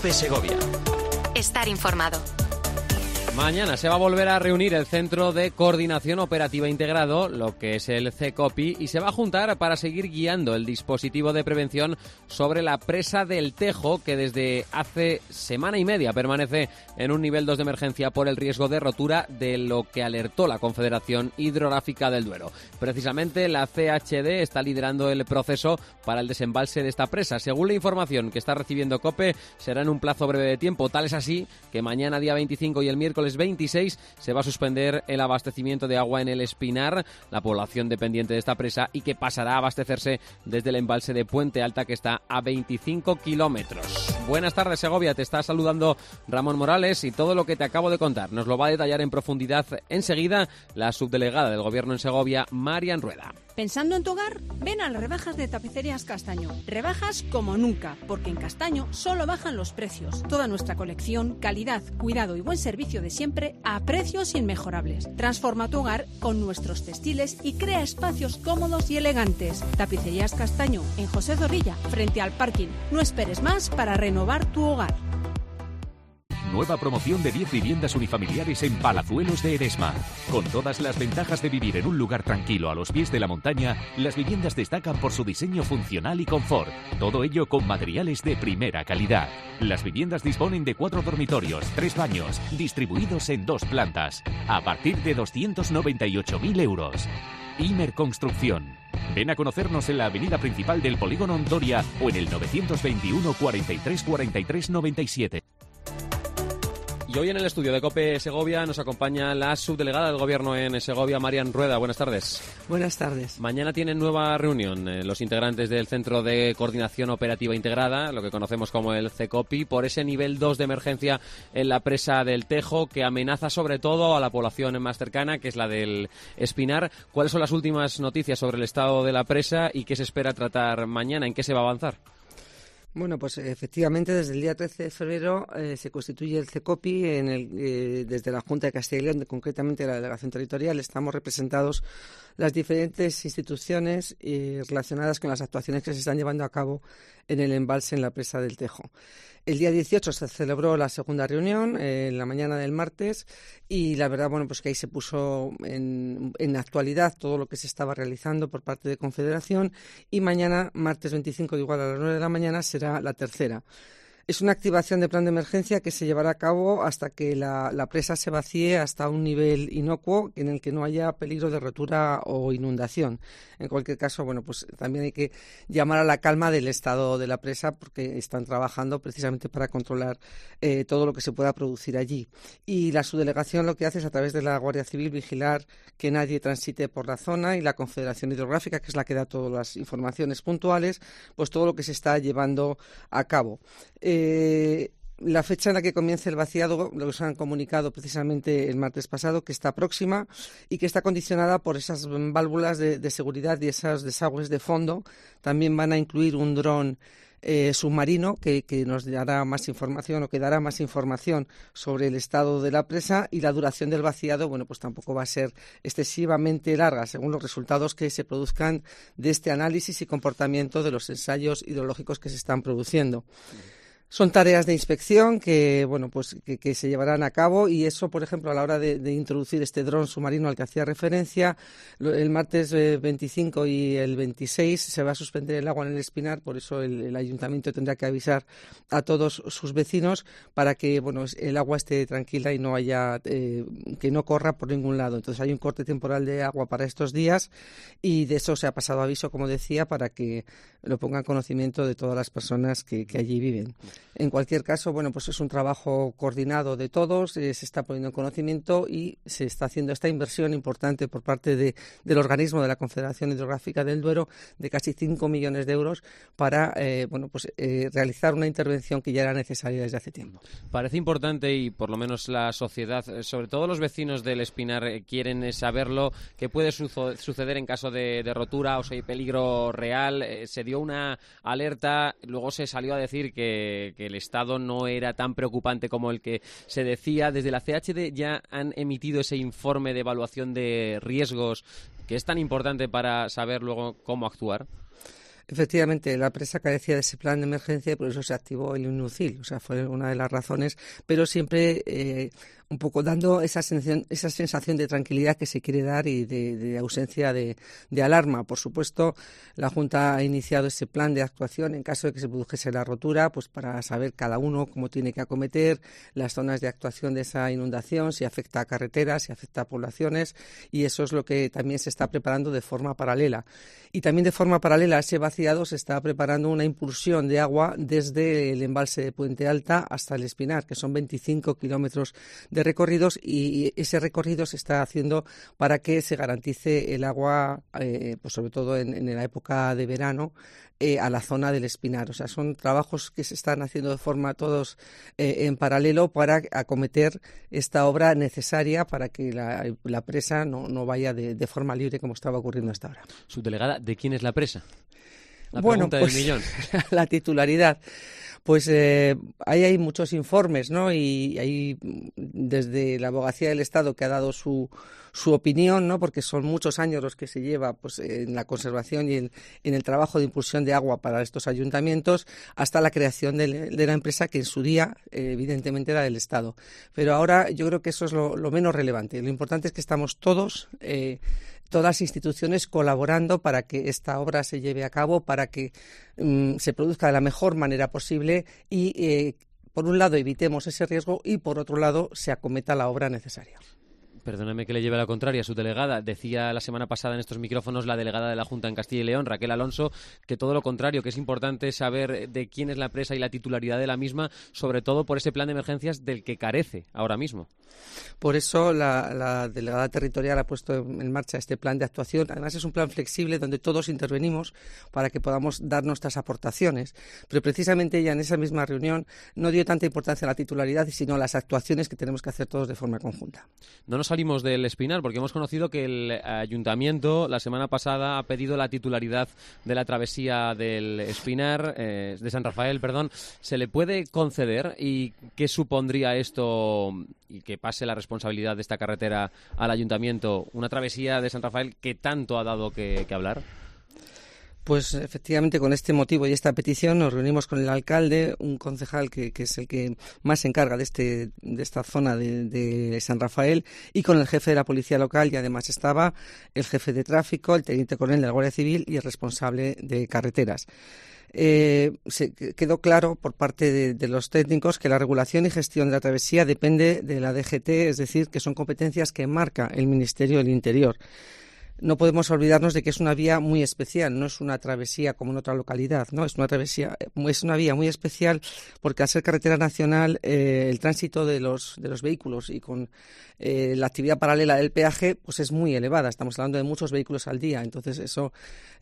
COPE Segovia. Estar informado. Mañana se va a volver a reunir el Centro de Coordinación Operativa Integrado, lo que es el CECOPI, y se va a juntar para seguir guiando el dispositivo de prevención sobre la presa del Tejo, que desde hace semana y media permanece en un nivel 2 de emergencia por el riesgo de rotura, de lo que alertó la Confederación Hidrográfica del Duero. Precisamente la CHD está liderando el proceso para el desembalse de esta presa. Según la información que está recibiendo COPE, será en un plazo breve de tiempo. Tal es así que mañana, día 25, y el miércoles 26 se va a suspender el abastecimiento de agua en el Espinar, la población dependiente de esta presa, y que pasará a abastecerse desde el embalse de Puente Alta, que está a 25 kilómetros. Buenas tardes, Segovia. Te está saludando Ramón Morales, y todo lo que te acabo de contar nos lo va a detallar en profundidad enseguida la subdelegada del Gobierno en Segovia, Marian Rueda. ¿Pensando en tu hogar? Ven a las rebajas de Tapicerías Castaño. Rebajas como nunca, porque en Castaño solo bajan los precios. Toda nuestra colección, calidad, cuidado y buen servicio de siempre a precios inmejorables. Transforma tu hogar con nuestros textiles y crea espacios cómodos y elegantes. Tapicerías Castaño, en José Zorrilla, frente al parking. No esperes más para renovar tu hogar. Nueva promoción de 10 viviendas unifamiliares en Palazuelos de Eresma. Con todas las ventajas de vivir en un lugar tranquilo a los pies de la montaña, las viviendas destacan por su diseño funcional y confort. Todo ello con materiales de primera calidad. Las viviendas disponen de 4 dormitorios, 3 baños, distribuidos en 2 plantas, a partir de 298.000 euros. Imer Construcción. Ven a conocernos en la avenida principal del Polígono Ontoria o en el 921 43 43 97. Y hoy en el estudio de COPE Segovia nos acompaña la subdelegada del Gobierno en Segovia, Marian Rueda. Buenas tardes. Buenas tardes. Mañana tienen nueva reunión los integrantes del Centro de Coordinación Operativa Integrada, lo que conocemos como el CECOPI, por ese nivel 2 de emergencia en la presa del Tejo, que amenaza sobre todo a la población más cercana, que es la del Espinar. ¿Cuáles son las últimas noticias sobre el estado de la presa y qué se espera tratar mañana? ¿En qué se va a avanzar? Bueno, pues efectivamente desde el día 13 de febrero se constituye el CECOPI desde la Junta de Castilla y León, concretamente la Delegación Territorial. Estamos representados las diferentes instituciones relacionadas con las actuaciones que se están llevando a cabo en el embalse en la presa del Tejo. El día 18 se celebró la segunda reunión, en la mañana del martes, y la verdad, bueno, pues que ahí se puso en actualidad todo lo que se estaba realizando por parte de Confederación, y mañana, martes 25, igual a las 9 de la mañana, será la tercera. Es una activación de plan de emergencia que se llevará a cabo hasta que la presa se vacíe hasta un nivel inocuo en el que no haya peligro de rotura o inundación. En cualquier caso, bueno, pues también hay que llamar a la calma del estado de la presa, porque están trabajando precisamente para controlar todo lo que se pueda producir allí. Y la subdelegación lo que hace es, a través de la Guardia Civil, vigilar que nadie transite por la zona, y la Confederación Hidrográfica, que es la que da todas las informaciones puntuales, pues todo lo que se está llevando a cabo. La fecha en la que comience el vaciado, lo que os han comunicado precisamente el martes pasado, que está próxima y que está condicionada por esas válvulas de seguridad y esos desagües de fondo. También van a incluir un dron submarino que nos dará más información, o que dará más información sobre el estado de la presa, y la duración del vaciado, bueno, pues tampoco va a ser excesivamente larga, según los resultados que se produzcan de este análisis y comportamiento de los ensayos hidrológicos que se están produciendo. Son tareas de inspección que, bueno, pues que se llevarán a cabo, y eso, por ejemplo, a la hora de introducir este dron submarino al que hacía referencia, el martes 25 y el 26 se va a suspender el agua en el Espinar. Por eso el ayuntamiento tendrá que avisar a todos sus vecinos para que, bueno, el agua esté tranquila y no haya que no corra por ningún lado. Entonces hay un corte temporal de agua para estos días, y de eso se ha pasado aviso, como decía, para que lo pongan en conocimiento de todas las personas que allí viven. En cualquier caso, bueno, pues es un trabajo coordinado de todos, se está poniendo en conocimiento y se está haciendo esta inversión importante por parte del organismo de la Confederación Hidrográfica del Duero de casi 5 millones de euros para realizar una intervención que ya era necesaria desde hace tiempo. Parece importante, y por lo menos la sociedad, sobre todo los vecinos del Espinar, quieren saberlo, qué puede suceder en caso de rotura o si hay peligro real. Se dio una alerta, luego se salió a decir que el estado no era tan preocupante como el que se decía. Desde la CHD ya han emitido ese informe de evaluación de riesgos que es tan importante para saber luego cómo actuar. Efectivamente, la presa carecía de ese plan de emergencia y por eso se activó el INUCIL. O sea, fue una de las razones, pero siempre un poco dando esa sensación de tranquilidad que se quiere dar y de ausencia de alarma. Por supuesto, la Junta ha iniciado ese plan de actuación en caso de que se produjese la rotura, pues para saber cada uno cómo tiene que acometer las zonas de actuación de esa inundación, si afecta a carreteras, si afecta a poblaciones, y eso es lo que también se está preparando de forma paralela. Y también de forma paralela a ese vaciado se está preparando una impulsión de agua desde el embalse de Puente Alta hasta el Espinar, que son 25 kilómetros de recorridos, y ese recorrido se está haciendo para que se garantice el agua, pues sobre todo en la época de verano, a la zona del Espinar. O sea, son trabajos que se están haciendo de forma todos en paralelo para acometer esta obra necesaria para que la presa no vaya de forma libre como estaba ocurriendo hasta ahora. Subdelegada, ¿de quién es la presa? La bueno, pregunta pues, del millón. La titularidad. Pues ahí hay muchos informes, ¿no? Y hay desde la Abogacía del Estado, que ha dado su opinión, ¿no? Porque son muchos años los que se lleva pues en la conservación y en el trabajo de impulsión de agua para estos ayuntamientos, hasta la creación de la empresa, que en su día evidentemente era del Estado. Pero ahora yo creo que eso es lo menos relevante. Lo importante es que estamos todas las instituciones colaborando para que esta obra se lleve a cabo, para que se produzca de la mejor manera posible y, por un lado, evitemos ese riesgo y, por otro lado, se acometa la obra necesaria. Perdóneme que le lleve a la contraria, su delegada. Decía la semana pasada en estos micrófonos la delegada de la Junta en Castilla y León, Raquel Alonso, que todo lo contrario, que es importante saber de quién es la presa y la titularidad de la misma, sobre todo por ese plan de emergencias del que carece ahora mismo. Por eso la delegada territorial ha puesto en marcha este plan de actuación. Además, es un plan flexible donde todos intervenimos para que podamos dar nuestras aportaciones. Pero precisamente ella en esa misma reunión no dio tanta importancia a la titularidad, sino a las actuaciones que tenemos que hacer todos de forma conjunta. No nos salimos del Espinar, porque hemos conocido que el Ayuntamiento la semana pasada ha pedido la titularidad de la travesía del Espinar, de San Rafael, perdón. ¿Se le puede conceder y qué supondría esto y que pase la responsabilidad de esta carretera al Ayuntamiento? Una travesía de San Rafael que tanto ha dado que hablar. Pues efectivamente, con este motivo y esta petición nos reunimos con el alcalde, un concejal que es el que más se encarga de esta zona de San Rafael, y con el jefe de la policía local, y además estaba el jefe de tráfico, el teniente coronel de la Guardia Civil y el responsable de carreteras. Se quedó claro por parte de los técnicos que la regulación y gestión de la travesía depende de la DGT, es decir, que son competencias que marca el Ministerio del Interior. No podemos olvidarnos de que es una vía muy especial, no es una travesía como en otra localidad, ¿no? Es una vía muy especial porque al ser carretera nacional el tránsito de los vehículos y con la actividad paralela del peaje pues es muy elevada. Estamos hablando de muchos vehículos al día, entonces eso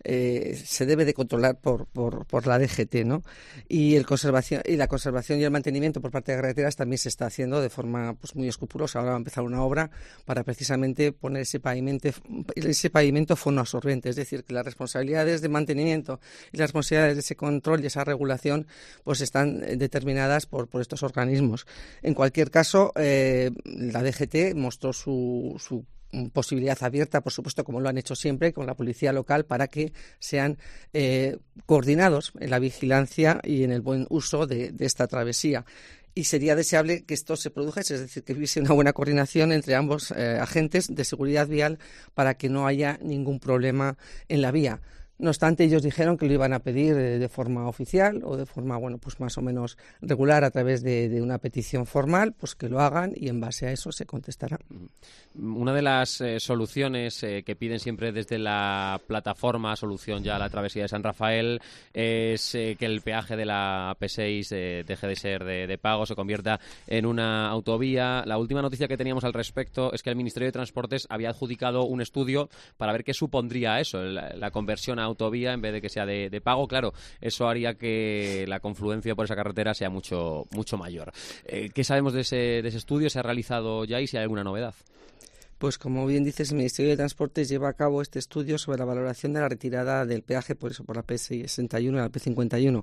se debe de controlar por la DGT, ¿no? Y la conservación y el mantenimiento por parte de carreteras también se está haciendo de forma pues muy escrupulosa. Ahora va a empezar una obra para precisamente poner ese pavimento fonoabsorbente, es decir, que las responsabilidades de mantenimiento y las responsabilidades de ese control y esa regulación pues están determinadas por estos organismos. En cualquier caso, la DGT mostró su posibilidad abierta, por supuesto, como lo han hecho siempre, con la policía local, para que sean coordinados en la vigilancia y en el buen uso de esta travesía. Y sería deseable que esto se produjese, es decir, que hubiese una buena coordinación entre ambos agentes de seguridad vial para que no haya ningún problema en la vía. No obstante, ellos dijeron que lo iban a pedir de forma oficial o de forma, pues más o menos regular a través de una petición formal, pues que lo hagan y en base a eso se contestará. Una de las soluciones que piden siempre desde la plataforma Solución Ya a la travesía de San Rafael es que el peaje de la AP6 deje de ser de pago, se convierta en una autovía. La última noticia que teníamos al respecto es que el Ministerio de Transportes había adjudicado un estudio para ver qué supondría eso, la conversión a autovía en vez de que sea de pago. Claro, eso haría que la confluencia por esa carretera sea mucho mayor. ¿Qué sabemos de ese estudio? ¿Se ha realizado ya y si hay alguna novedad? Pues como bien dices, el Ministerio de Transportes lleva a cabo este estudio sobre la valoración de la retirada del peaje por la P61 y la P51.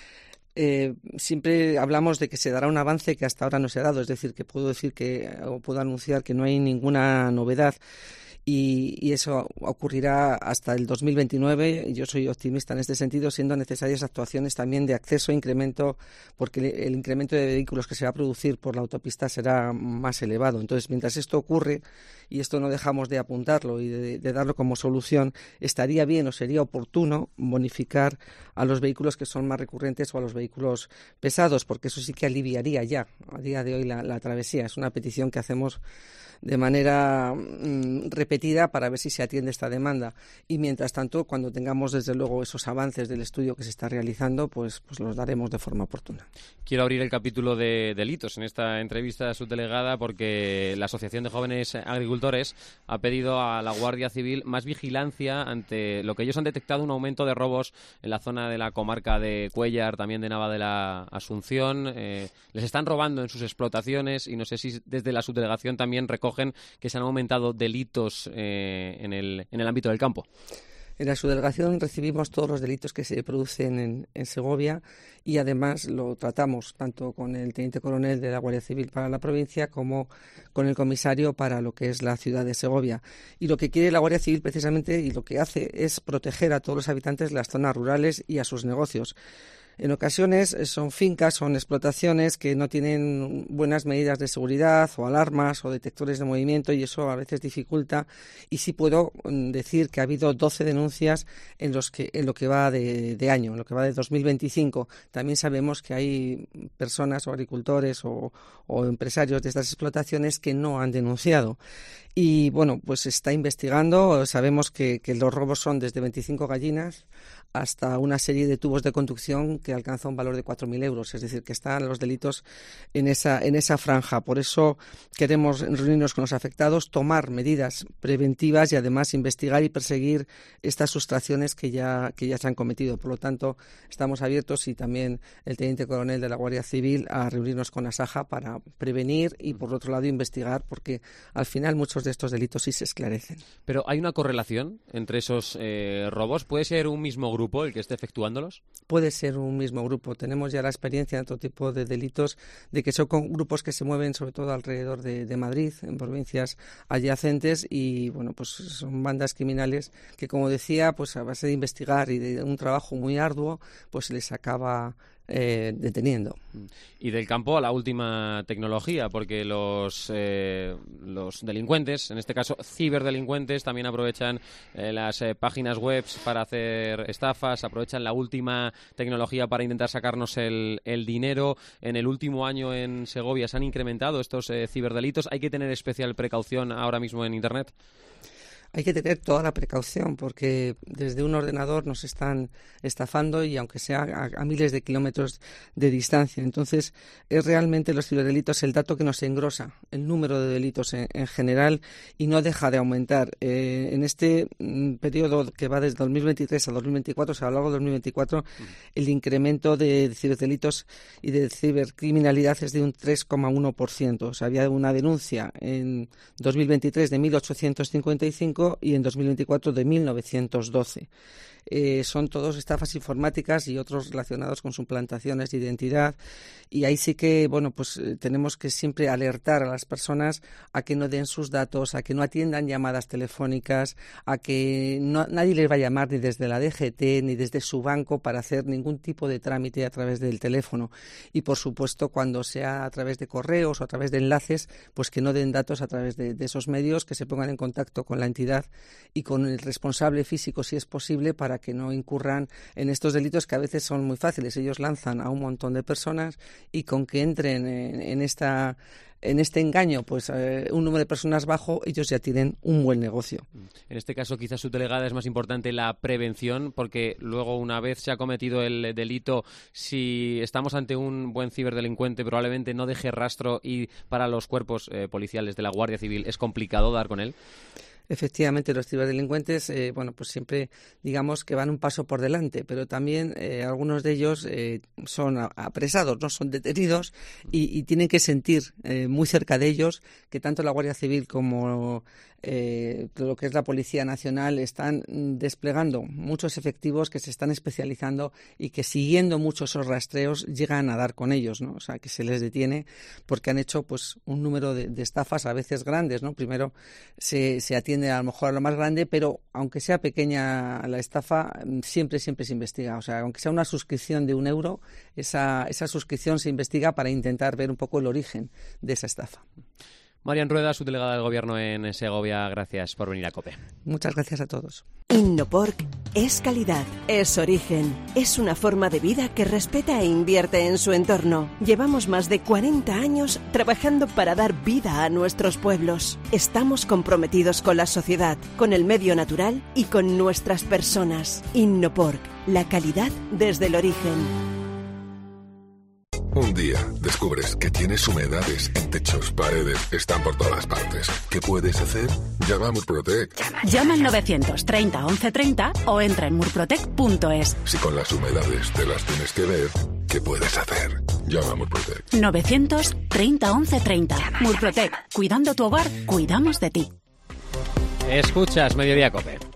Siempre hablamos de que se dará un avance que hasta ahora no se ha dado, es decir, que puedo anunciar que no hay ninguna novedad. y eso ocurrirá hasta el 2029. Yo soy optimista en este sentido, siendo necesarias actuaciones también de acceso e incremento, porque el incremento de vehículos que se va a producir por la autopista será más elevado. Entonces, mientras esto ocurre, y esto no dejamos de apuntarlo y de darlo como solución, estaría bien o sería oportuno bonificar a los vehículos que son más recurrentes o a los vehículos pesados, porque eso sí que aliviaría ya a día de hoy la travesía. Es una petición que hacemos de manera repetida para ver si se atiende esta demanda. Y mientras tanto, cuando tengamos desde luego esos avances del estudio que se está realizando, pues los daremos de forma oportuna. Quiero abrir el capítulo de delitos en esta entrevista a subdelegada, porque la Asociación de Jóvenes Agricultores ha pedido a la Guardia Civil más vigilancia ante lo que ellos han detectado, un aumento de robos en la zona de la comarca de Cuéllar, también de Nava de la Asunción. Les están robando en sus explotaciones y no sé si desde la subdelegación también recogen que se han aumentado delitos en el ámbito del campo. En la subdelegación recibimos todos los delitos que se producen en Segovia y además lo tratamos tanto con el teniente coronel de la Guardia Civil para la provincia como con el comisario para lo que es la ciudad de Segovia. Y lo que quiere la Guardia Civil precisamente y lo que hace es proteger a todos los habitantes de las zonas rurales y a sus negocios. En ocasiones son fincas, son explotaciones que no tienen buenas medidas de seguridad o alarmas o detectores de movimiento y eso a veces dificulta. Y sí puedo decir que ha habido 12 denuncias en lo que va de año, en lo que va de 2025. También sabemos que hay personas o agricultores o empresarios de estas explotaciones que no han denunciado. Y bueno, pues se está investigando. Sabemos que los robos son desde 25 gallinas hasta una serie de tubos de conducción que alcanza un valor de 4.000 euros. Es decir, que están los delitos en esa franja. Por eso queremos reunirnos con los afectados, tomar medidas preventivas y además investigar y perseguir estas sustracciones que ya se han cometido. Por lo tanto, estamos abiertos y también el teniente coronel de la Guardia Civil a reunirnos con Asaja para prevenir y, por otro lado, investigar, porque al final muchos de estos delitos sí se esclarecen. Pero ¿hay una correlación entre esos robos? ¿Puede ser un mismo grupo el que esté efectuándolos? Puede ser un mismo grupo. Tenemos ya la experiencia en otro tipo de delitos de que son grupos que se mueven sobre todo alrededor de Madrid, en provincias adyacentes y bueno, pues son bandas criminales que, como decía, pues a base de investigar y de un trabajo muy arduo, pues se les acaba deteniendo. Y del campo a la última tecnología, porque los delincuentes, en este caso ciberdelincuentes, también aprovechan las páginas web para hacer estafas, aprovechan la última tecnología para intentar sacarnos el dinero. En el último año en Segovia se han incrementado estos ciberdelitos. ¿Hay que tener especial precaución ahora mismo en Internet? Hay que tener toda la precaución porque desde un ordenador nos están estafando y aunque sea a miles de kilómetros de distancia. Entonces, es realmente los ciberdelitos el dato que nos engrosa el número de delitos en general y no deja de aumentar. En este periodo que va desde 2023 a 2024, o sea, a lo largo de 2024, el incremento de ciberdelitos y de cibercriminalidad es de un 3,1%. O sea, había una denuncia en 2023 de 1.855 y en 2024 de 1912. Son todos estafas informáticas y otros relacionados con suplantaciones de identidad y ahí sí que, bueno, pues tenemos que siempre alertar a las personas a que no den sus datos, a que no atiendan llamadas telefónicas, a que nadie les va a llamar ni desde la DGT ni desde su banco para hacer ningún tipo de trámite a través del teléfono y, por supuesto, cuando sea a través de correos o a través de enlaces, pues que no den datos a través de esos medios, que se pongan en contacto con la entidad y con el responsable físico, si es posible, para que no incurran en estos delitos que a veces son muy fáciles. Ellos lanzan a un montón de personas y con que entren en este engaño, pues un número de personas bajo, ellos ya tienen un buen negocio. En este caso, quizás su delegada es más importante la prevención, porque luego, una vez se ha cometido el delito, si estamos ante un buen ciberdelincuente, probablemente no deje rastro y para los cuerpos policiales de la Guardia Civil es complicado dar con él. Efectivamente, los ciberdelincuentes, pues siempre digamos que van un paso por delante, pero también algunos de ellos son apresados, no son detenidos y tienen que sentir muy cerca de ellos que tanto la Guardia Civil como lo que es la Policía Nacional están desplegando muchos efectivos que se están especializando y que siguiendo mucho esos rastreos llegan a dar con ellos, ¿no? O sea, que se les detiene porque han hecho pues un número de estafas a veces grandes, ¿no? Primero se atiende atienden a lo mejor a lo más grande, pero aunque sea pequeña la estafa, siempre se investiga. O sea, aunque sea una suscripción de €1, esa suscripción se investiga para intentar ver un poco el origen de esa estafa. Marian Rueda, subdelegada del Gobierno en Segovia, gracias por venir a COPE. Muchas gracias a todos. Innopork es calidad, es origen, es una forma de vida que respeta e invierte en su entorno. Llevamos más de 40 años trabajando para dar vida a nuestros pueblos. Estamos comprometidos con la sociedad, con el medio natural y con nuestras personas. Innopork, la calidad desde el origen. Un día descubres que tienes humedades en techos, paredes, están por todas partes. ¿Qué puedes hacer? Llama a Murprotec. Llama al 930 1130 o entra en murprotec.es. Si con las humedades te las tienes que ver, ¿qué puedes hacer? Llama a Murprotec. 930 1130. Murprotec. Cuidando tu hogar, cuidamos de ti. Escuchas Mediodía COPE.